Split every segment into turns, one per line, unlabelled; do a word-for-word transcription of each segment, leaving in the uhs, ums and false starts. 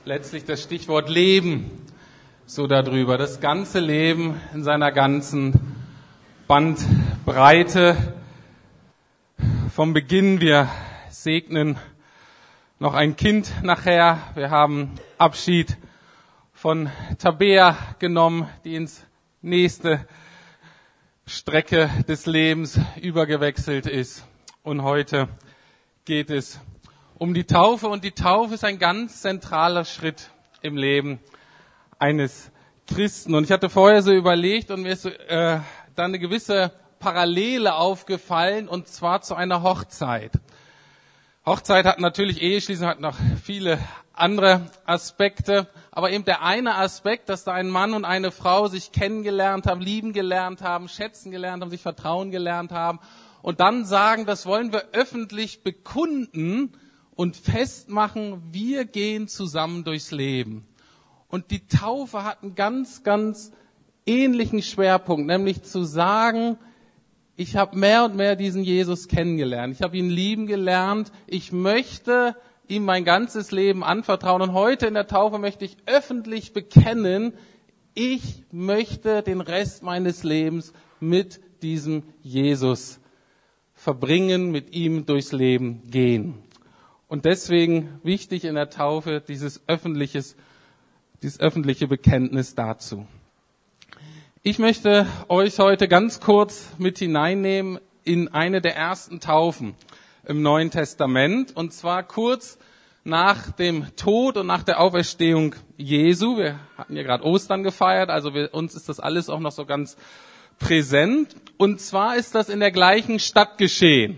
letztlich das Stichwort Leben so darüber. Das ganze Leben in seiner ganzen Bandbreite. Vom Beginn, wir segnen noch ein Kind nachher. Wir haben Abschied von Tabea genommen, die ins nächste Strecke des Lebens übergewechselt ist. Und heute geht es um die Taufe. Und die Taufe ist ein ganz zentraler Schritt im Leben eines Christen. Und ich hatte vorher so überlegt und mir ist so, äh, da eine gewisse Parallele aufgefallen, und zwar zu einer Hochzeit. Hochzeit hat natürlich, Eheschließung hat noch viele andere Aspekte, aber eben der eine Aspekt, dass da ein Mann und eine Frau sich kennengelernt haben, lieben gelernt haben, schätzen gelernt haben, sich vertrauen gelernt haben und dann sagen, das wollen wir öffentlich bekunden und festmachen, wir gehen zusammen durchs Leben. Und die Taufe hat einen ganz, ganz ähnlichen Schwerpunkt, nämlich zu sagen, ich habe mehr und mehr diesen Jesus kennengelernt. Ich habe ihn lieben gelernt. Ich möchte ihm mein ganzes Leben anvertrauen. Und heute in der Taufe möchte ich öffentlich bekennen, ich möchte den Rest meines Lebens mit diesem Jesus verbringen, mit ihm durchs Leben gehen. Und deswegen wichtig in der Taufe dieses öffentliches, dieses öffentliche Bekenntnis dazu. Ich möchte euch heute ganz kurz mit hineinnehmen in eine der ersten Taufen im Neuen Testament, und zwar kurz nach dem Tod und nach der Auferstehung Jesu. Wir hatten ja gerade Ostern gefeiert, also wir, uns ist das alles auch noch so ganz präsent. Und zwar ist das in der gleichen Stadt geschehen.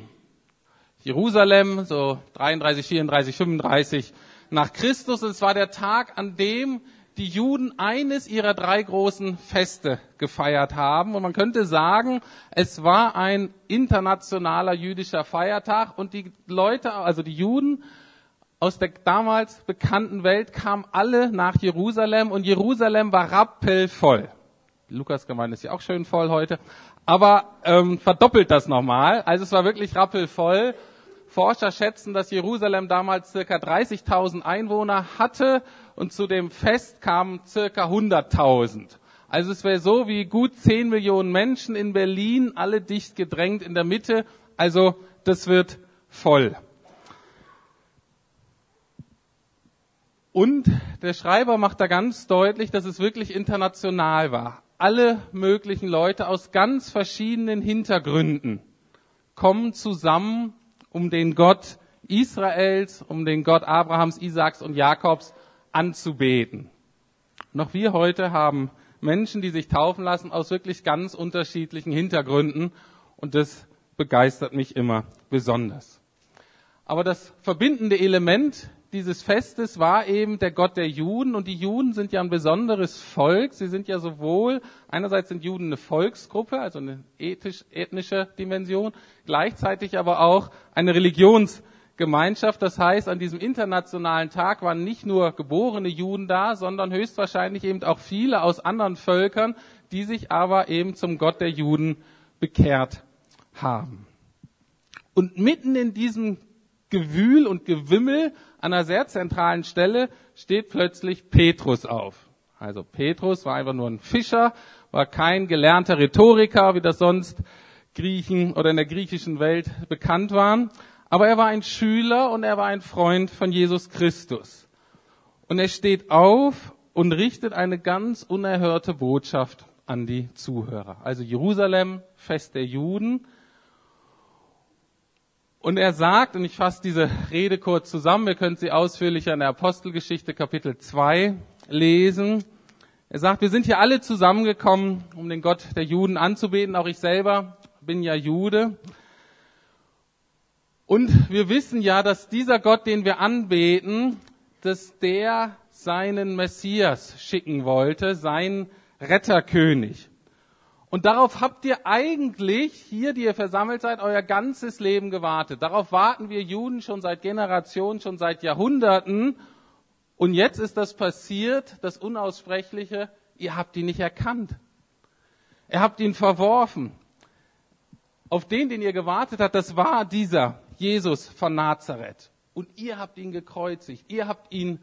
Jerusalem, so dreiunddreißig, vierunddreißig, fünfunddreißig nach Christus. Und es war der Tag, an dem die Juden eines ihrer drei großen Feste gefeiert haben. Und man könnte sagen, es war ein internationaler jüdischer Feiertag. Und die Leute, also die Juden aus der damals bekannten Welt, kamen alle nach Jerusalem. Und Jerusalem war rappelvoll. Die Lukasgemeinde ist ja auch schön voll heute. Aber ähm, verdoppelt das nochmal. Also es war wirklich rappelvoll. Forscher schätzen, dass Jerusalem damals circa dreißigtausend Einwohner hatte und zu dem Fest kamen circa hunderttausend. Also es wäre so wie gut zehn Millionen Menschen in Berlin, alle dicht gedrängt in der Mitte. Also das wird voll. Und der Schreiber macht da ganz deutlich, dass es wirklich international war. Alle möglichen Leute aus ganz verschiedenen Hintergründen kommen zusammen, um den Gott Israels, um den Gott Abrahams, Isaaks und Jakobs anzubeten. Noch wir heute haben Menschen, die sich taufen lassen, aus wirklich ganz unterschiedlichen Hintergründen, und das begeistert mich immer besonders. Aber das verbindende Element dieses Festes war eben der Gott der Juden, und die Juden sind ja ein besonderes Volk. Sie sind ja sowohl, einerseits sind Juden eine Volksgruppe, also eine ethisch, ethnische Dimension, gleichzeitig aber auch eine Religionsgemeinschaft. Das heißt, an diesem internationalen Tag waren nicht nur geborene Juden da, sondern höchstwahrscheinlich eben auch viele aus anderen Völkern, die sich aber eben zum Gott der Juden bekehrt haben. Und mitten in diesem Gewühl und Gewimmel an einer sehr zentralen Stelle steht plötzlich Petrus auf. Also Petrus war einfach nur ein Fischer, war kein gelernter Rhetoriker, wie das sonst Griechen oder in der griechischen Welt bekannt waren. Aber er war ein Schüler und er war ein Freund von Jesus Christus. Und er steht auf und richtet eine ganz unerhörte Botschaft an die Zuhörer. Also Jerusalem, Fest der Juden. Und er sagt, und ich fasse diese Rede kurz zusammen, wir können sie ausführlicher in der Apostelgeschichte Kapitel zwei lesen. Er sagt, wir sind hier alle zusammengekommen, um den Gott der Juden anzubeten. Auch ich selber bin ja Jude. Und wir wissen ja, dass dieser Gott, den wir anbeten, dass der seinen Messias schicken wollte, seinen Retterkönig. Und darauf habt ihr eigentlich, hier, die ihr versammelt seid, euer ganzes Leben gewartet. Darauf warten wir Juden schon seit Generationen, schon seit Jahrhunderten. Und jetzt ist das passiert, das Unaussprechliche, ihr habt ihn nicht erkannt. Ihr habt ihn verworfen. Auf den, den ihr gewartet habt, das war dieser Jesus von Nazareth. Und ihr habt ihn gekreuzigt, ihr habt ihn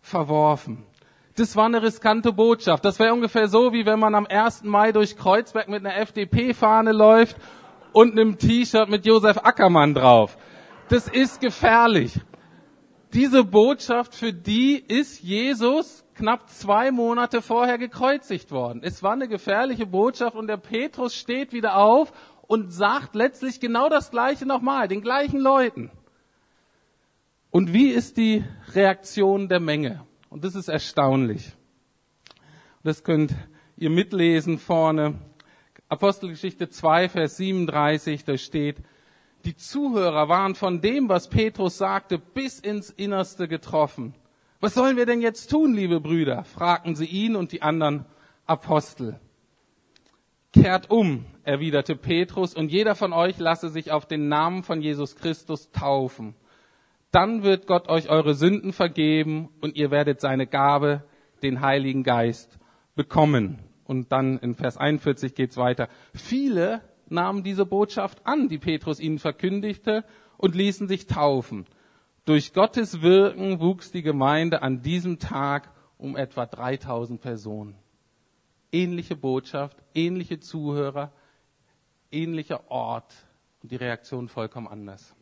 verworfen. Das war eine riskante Botschaft. Das wäre ungefähr so, wie wenn man am ersten Mai durch Kreuzberg mit einer F D P-Fahne läuft und einem T-Shirt mit Josef Ackermann drauf. Das ist gefährlich. Diese Botschaft, für die ist Jesus knapp zwei Monate vorher gekreuzigt worden. Es war eine gefährliche Botschaft und der Petrus steht wieder auf und sagt letztlich genau das Gleiche nochmal, den gleichen Leuten. Und wie ist die Reaktion der Menge? Und das ist erstaunlich. Das könnt ihr mitlesen vorne. Apostelgeschichte zwei, Vers siebenunddreißig, da steht, die Zuhörer waren von dem, was Petrus sagte, bis ins Innerste getroffen. Was sollen wir denn jetzt tun, liebe Brüder? Fragten sie ihn und die anderen Apostel. Kehrt um, erwiderte Petrus, und jeder von euch lasse sich auf den Namen von Jesus Christus taufen. Dann wird Gott euch eure Sünden vergeben und ihr werdet seine Gabe, den Heiligen Geist, bekommen. Und dann in Vers einundvierzig geht's weiter. Viele nahmen diese Botschaft an, die Petrus ihnen verkündigte, und ließen sich taufen. Durch Gottes Wirken wuchs die Gemeinde an diesem Tag um etwa dreitausend Personen. Ähnliche Botschaft, ähnliche Zuhörer, ähnlicher Ort und die Reaktion vollkommen anders.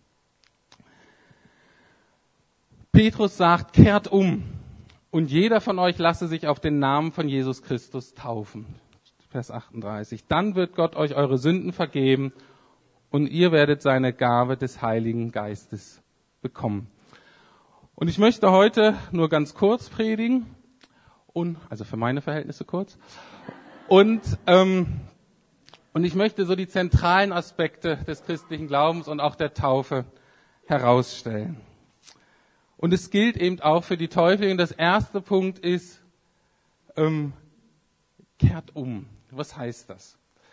Petrus sagt, kehrt um und jeder von euch lasse sich auf den Namen von Jesus Christus taufen. Vers achtunddreißig. Dann wird Gott euch eure Sünden vergeben und ihr werdet seine Gabe des Heiligen Geistes bekommen. Und ich möchte heute nur ganz kurz predigen, und also für meine Verhältnisse kurz. Und ähm, und ich möchte so die zentralen Aspekte des christlichen Glaubens und auch der Taufe herausstellen. Und es gilt eben auch für die Täuflinge. Das erste Punkt ist, ähm, kehrt um. Was heißt das?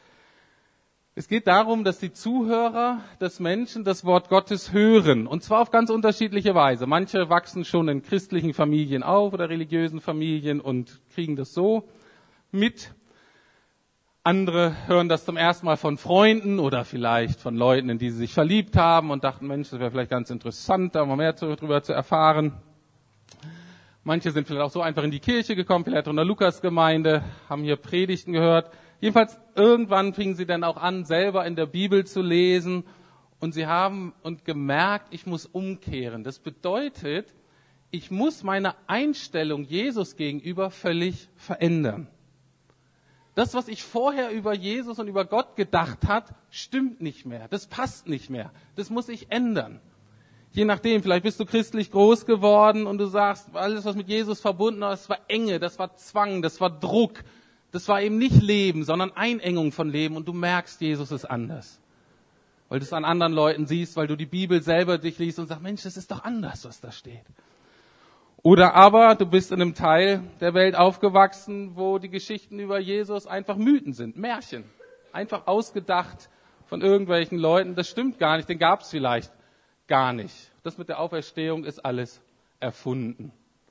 Es geht darum, dass die Zuhörer des Menschen das Wort Gottes hören. Und zwar auf ganz unterschiedliche Weise. Manche wachsen schon in christlichen Familien auf oder religiösen Familien und kriegen das so mit. Andere hören das zum ersten Mal von Freunden oder vielleicht von Leuten, in die sie sich verliebt haben und dachten, Mensch, das wäre vielleicht ganz interessant, da mal mehr darüber zu erfahren. Manche sind vielleicht auch so einfach in die Kirche gekommen, vielleicht in der Lukasgemeinde, haben hier Predigten gehört. Jedenfalls irgendwann fingen sie dann auch an, selber in der Bibel zu lesen und sie haben und gemerkt, ich muss umkehren. Das bedeutet, ich muss meine Einstellung Jesus gegenüber völlig verändern. Das, was ich vorher über Jesus und über Gott gedacht hat, stimmt nicht mehr. Das passt nicht mehr. Das muss ich ändern. Je nachdem, vielleicht bist du christlich groß geworden und du sagst, alles, was mit Jesus verbunden war, das war Enge, das war Zwang, das war Druck. Das war eben nicht Leben, sondern Einengung von Leben. Und du merkst, Jesus ist anders. Weil du es an anderen Leuten siehst, weil du die Bibel selber durchliest und sagst, Mensch, das ist doch anders, was da steht. Oder aber du bist in einem Teil der Welt aufgewachsen, wo die Geschichten über Jesus einfach Mythen sind, Märchen. Einfach ausgedacht von irgendwelchen Leuten. Das stimmt gar nicht, den gab es vielleicht gar nicht. Das mit der Auferstehung ist alles erfunden.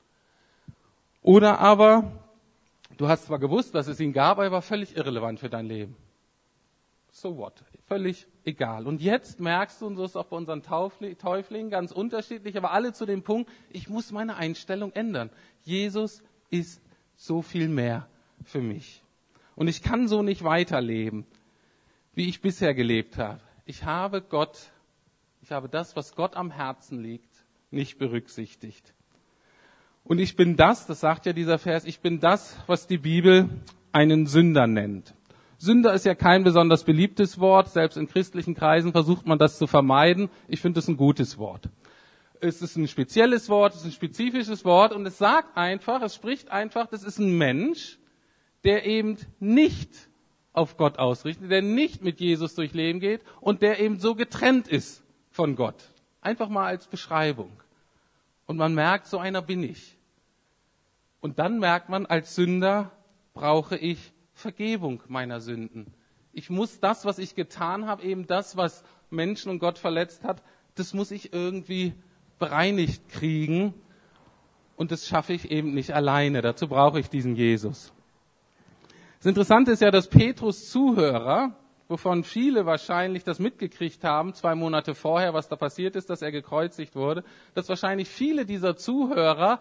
Oder aber du hast zwar gewusst, dass es ihn gab, aber er war völlig irrelevant für dein Leben. So what? Völlig egal. Und jetzt merkst du, und so ist es auch bei unseren Täuflingen ganz unterschiedlich, aber alle zu dem Punkt, ich muss meine Einstellung ändern. Jesus ist so viel mehr für mich. Und ich kann so nicht weiterleben, wie ich bisher gelebt habe. Ich habe Gott, ich habe das, was Gott am Herzen liegt, nicht berücksichtigt. Und ich bin das, das sagt ja dieser Vers, ich bin das, was die Bibel einen Sünder nennt. Sünder ist ja kein besonders beliebtes Wort. Selbst in christlichen Kreisen versucht man das zu vermeiden. Ich finde es ein gutes Wort. Es ist ein spezielles Wort, es ist ein spezifisches Wort und es sagt einfach, es spricht einfach, das ist ein Mensch, der eben nicht auf Gott ausrichtet, der nicht mit Jesus durch Leben geht und der eben so getrennt ist von Gott. Einfach mal als Beschreibung. Und man merkt, so einer bin ich. Und dann merkt man, als Sünder brauche ich Vergebung meiner Sünden. Ich muss das, was ich getan habe, eben das, was Menschen und Gott verletzt hat, das muss ich irgendwie bereinigt kriegen. Und das schaffe ich eben nicht alleine. Dazu brauche ich diesen Jesus. Das Interessante ist ja, dass Petrus Zuhörer, wovon viele wahrscheinlich das mitgekriegt haben, zwei Monate vorher, was da passiert ist, dass er gekreuzigt wurde, dass wahrscheinlich viele dieser Zuhörer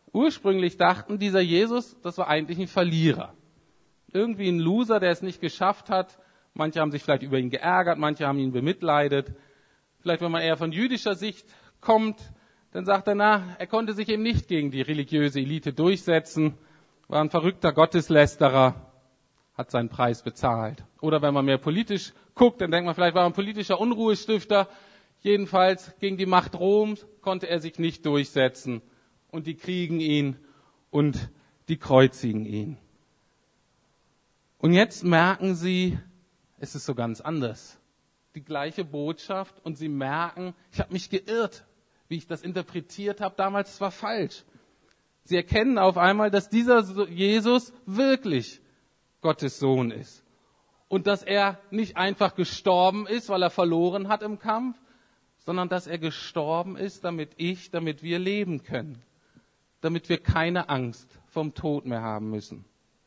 ursprünglich dachten, dieser Jesus, das war eigentlich ein Verlierer. Irgendwie ein Loser, der es nicht geschafft hat. Manche haben sich vielleicht über ihn geärgert, manche haben ihn bemitleidet. Vielleicht, wenn man eher von jüdischer Sicht kommt, dann sagt er, na, er konnte sich eben nicht gegen die religiöse Elite durchsetzen, war ein verrückter Gotteslästerer, hat seinen Preis bezahlt. Oder wenn man mehr politisch guckt, dann denkt man, vielleicht war er ein politischer Unruhestifter. Jedenfalls gegen die Macht Roms konnte er sich nicht durchsetzen. Und die kriegen ihn und die kreuzigen ihn. Und jetzt merken sie, es ist so ganz anders. Die gleiche Botschaft und sie merken, ich habe mich geirrt, wie ich das interpretiert habe damals, es war falsch. Sie erkennen auf einmal, dass dieser Jesus wirklich Gottes Sohn ist. Und dass er nicht einfach gestorben ist, weil er verloren hat im Kampf, sondern dass er gestorben ist, damit ich, damit wir leben können. Damit wir keine Angst vom Tod mehr haben müssen.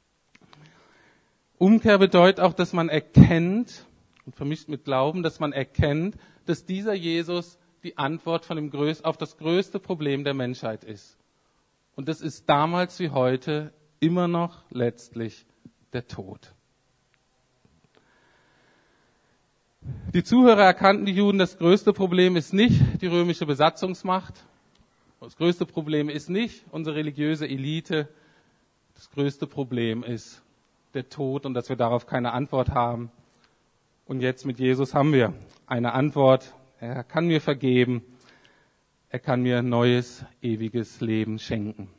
Umkehr bedeutet auch, dass man erkennt, und vermischt mit Glauben, dass man erkennt, dass dieser Jesus die Antwort von dem Größ- auf das größte Problem der Menschheit ist. Und das ist damals wie heute immer noch letztlich der Tod. Die Zuhörer erkannten, die Juden, das größte Problem ist nicht die römische Besatzungsmacht. Das größte Problem ist nicht unsere religiöse Elite. Das größte Problem ist der Tod und dass wir darauf keine Antwort haben. Und jetzt mit Jesus haben wir eine Antwort. Er kann mir vergeben. Er kann mir neues, ewiges Leben schenken.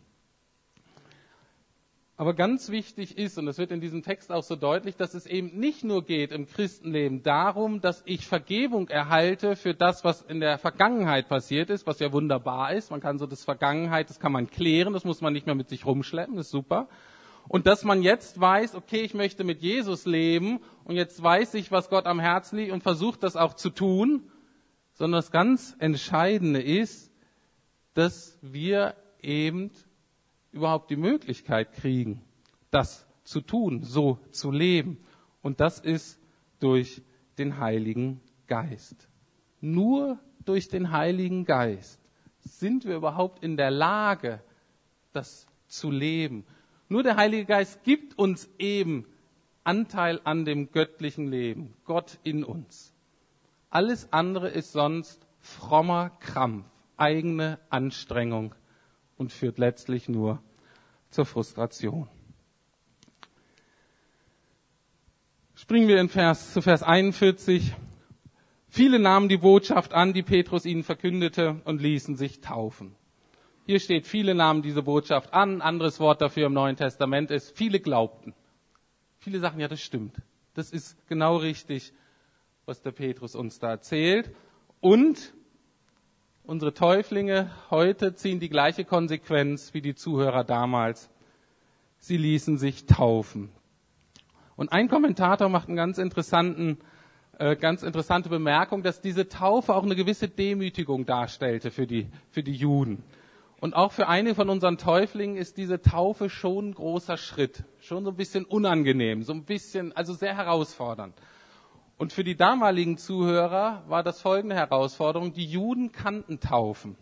Aber ganz wichtig ist, und das wird in diesem Text auch so deutlich, dass es eben nicht nur geht im Christenleben darum, dass ich Vergebung erhalte für das, was in der Vergangenheit passiert ist, was ja wunderbar ist. Man kann so das Vergangenheit, das kann man klären, das muss man nicht mehr mit sich rumschleppen, das ist super. Und dass man jetzt weiß, okay, ich möchte mit Jesus leben und jetzt weiß ich, was Gott am Herzen liegt und versucht das auch zu tun. Sondern das ganz Entscheidende ist, dass wir eben überhaupt die Möglichkeit kriegen, das zu tun, so zu leben. Und das ist durch den Heiligen Geist. Nur durch den Heiligen Geist sind wir überhaupt in der Lage, das zu leben. Nur der Heilige Geist gibt uns eben Anteil an dem göttlichen Leben, Gott in uns. Alles andere ist sonst frommer Krampf, eigene Anstrengung und führt letztlich nur zur Frustration. Springen wir in Vers, zu Vers einundvierzig. Viele nahmen die Botschaft an, die Petrus ihnen verkündete, und ließen sich taufen. Hier steht, viele nahmen diese Botschaft an. Ein anderes Wort dafür im Neuen Testament ist, viele glaubten. Viele sagen, ja, das stimmt. Das ist genau richtig, was der Petrus uns da erzählt. Und unsere Täuflinge heute ziehen die gleiche Konsequenz wie die Zuhörer damals. Sie ließen sich taufen. Und ein Kommentator macht einen ganz interessanten, äh, ganz interessante Bemerkung, dass diese Taufe auch eine gewisse Demütigung darstellte für die, für die Juden. Und auch für einige von unseren Täuflingen ist diese Taufe schon ein großer Schritt, schon so ein bisschen unangenehm, so ein bisschen, also sehr herausfordernd. Und für die damaligen Zuhörer war das folgende Herausforderung: Die Juden kannten Taufen,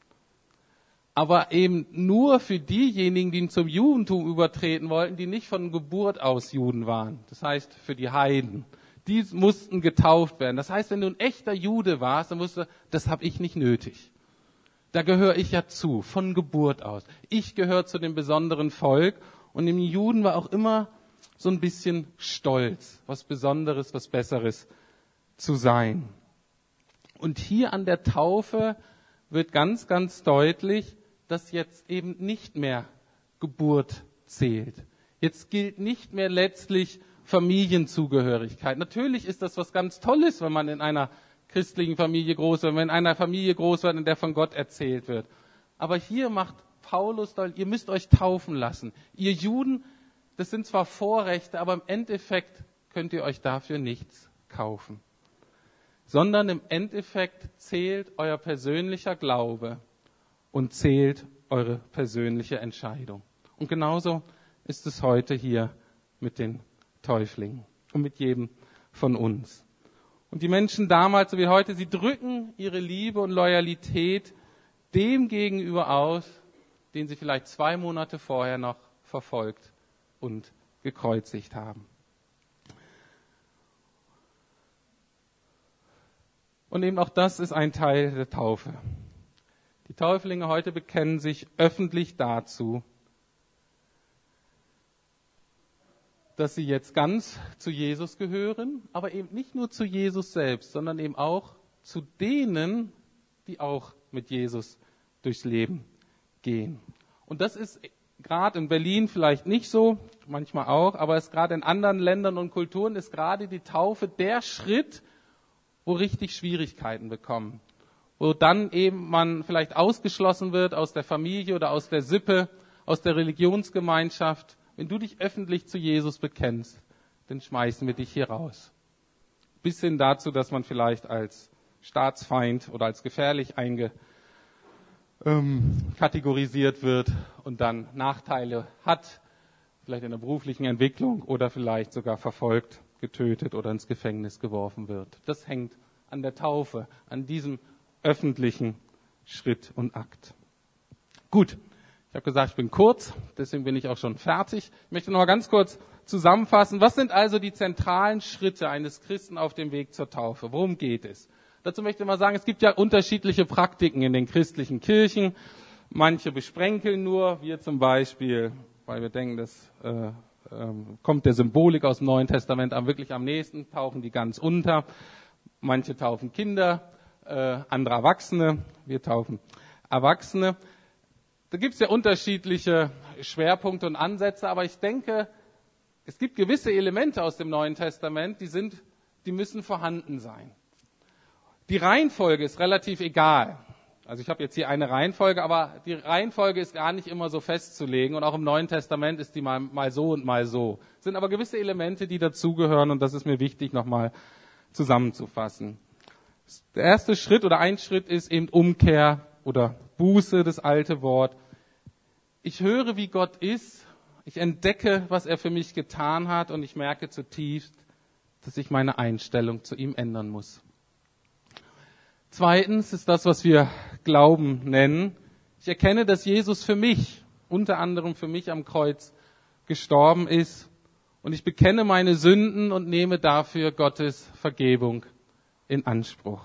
aber eben nur für diejenigen, die zum Judentum übertreten wollten, die nicht von Geburt aus Juden waren. Das heißt, für die Heiden. Die mussten getauft werden. Das heißt, wenn du ein echter Jude warst, dann wusstest du, das habe ich nicht nötig. Da gehöre ich ja zu, von Geburt aus. Ich gehöre zu dem besonderen Volk. Und im Juden war auch immer so ein bisschen Stolz, was Besonderes, was Besseres zu sein. Und hier an der Taufe wird ganz, ganz deutlich, dass jetzt eben nicht mehr Geburt zählt. Jetzt gilt nicht mehr letztlich Familienzugehörigkeit. Natürlich ist das was ganz Tolles, wenn man in einer christlichen Familie groß wird, wenn in einer Familie groß wird, in der von Gott erzählt wird. Aber hier macht Paulus deutlich, ihr müsst euch taufen lassen. Ihr Juden, das sind zwar Vorrechte, aber im Endeffekt könnt ihr euch dafür nichts kaufen. Sondern im Endeffekt zählt euer persönlicher Glaube und zählt eure persönliche Entscheidung. Und genauso ist es heute hier mit den Täuflingen und mit jedem von uns. Und die Menschen damals, so wie heute, sie drücken ihre Liebe und Loyalität dem gegenüber aus, den sie vielleicht zwei Monate vorher noch verfolgt und gekreuzigt haben. Und eben auch das ist ein Teil der Taufe. Die Täuflinge heute bekennen sich öffentlich dazu, dass sie jetzt ganz zu Jesus gehören, aber eben nicht nur zu Jesus selbst, sondern eben auch zu denen, die auch mit Jesus durchs Leben gehen. Und das ist gerade in Berlin vielleicht nicht so, manchmal auch, aber es gerade in anderen Ländern und Kulturen ist gerade die Taufe der Schritt, wo richtig Schwierigkeiten bekommen. Wo dann eben man vielleicht ausgeschlossen wird aus der Familie oder aus der Sippe, aus der Religionsgemeinschaft. Wenn du dich öffentlich zu Jesus bekennst, dann schmeißen wir dich hier raus. Bis hin dazu, dass man vielleicht als Staatsfeind oder als gefährlich einge, ähm, kategorisiert wird und dann Nachteile hat, vielleicht in der beruflichen Entwicklung oder vielleicht sogar verfolgt, getötet oder ins Gefängnis geworfen wird. Das hängt an der Taufe, an diesem öffentlichen Schritt und Akt. Gut, ich habe gesagt, ich bin kurz, deswegen bin ich auch schon fertig. Ich möchte noch mal ganz kurz zusammenfassen. Was sind also die zentralen Schritte eines Christen auf dem Weg zur Taufe? Worum geht es? Dazu möchte ich mal sagen, es gibt ja unterschiedliche Praktiken in den christlichen Kirchen. Manche besprenkeln nur, wir zum Beispiel, weil wir denken, das äh, äh, kommt der Symbolik aus dem Neuen Testament am wirklich am nächsten, tauchen die ganz unter. Manche taufen Kinder, äh, andere Erwachsene, wir taufen Erwachsene. Da gibt es ja unterschiedliche Schwerpunkte und Ansätze, aber ich denke, es gibt gewisse Elemente aus dem Neuen Testament, die sind, die müssen vorhanden sein. Die Reihenfolge ist relativ egal. Also ich habe jetzt hier eine Reihenfolge, aber die Reihenfolge ist gar nicht immer so festzulegen und auch im Neuen Testament ist die mal, mal so und mal so. Es sind aber gewisse Elemente, die dazugehören und das ist mir wichtig, nochmal zusammenzufassen. Der erste Schritt oder ein Schritt ist eben Umkehr oder Buße, das alte Wort. Ich höre, wie Gott ist, ich entdecke, was er für mich getan hat und ich merke zutiefst, dass ich meine Einstellung zu ihm ändern muss. Zweitens ist das, was wir Glauben nennen. Ich erkenne, dass Jesus für mich, unter anderem für mich am Kreuz, gestorben ist und ich bekenne meine Sünden und nehme dafür Gottes Vergebung in Anspruch.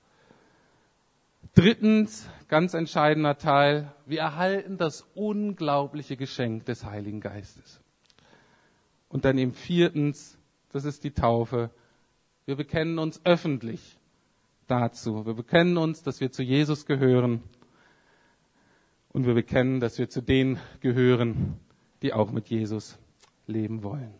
Drittens, ganz entscheidender Teil, wir erhalten das unglaubliche Geschenk des Heiligen Geistes. Und dann eben viertens, das ist die Taufe, wir bekennen uns öffentlich dazu. Wir bekennen uns, dass wir zu Jesus gehören und wir bekennen, dass wir zu denen gehören, die auch mit Jesus leben wollen.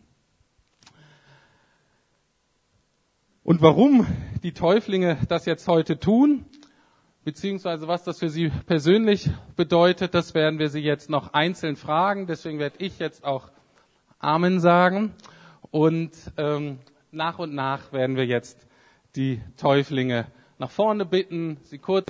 Und warum die Täuflinge das jetzt heute tun, beziehungsweise was das für sie persönlich bedeutet, das werden wir sie jetzt noch einzeln fragen. Deswegen werde ich jetzt auch Amen sagen und ähm, nach und nach werden wir jetzt die Täuflinge nach vorne bitten, sie kurz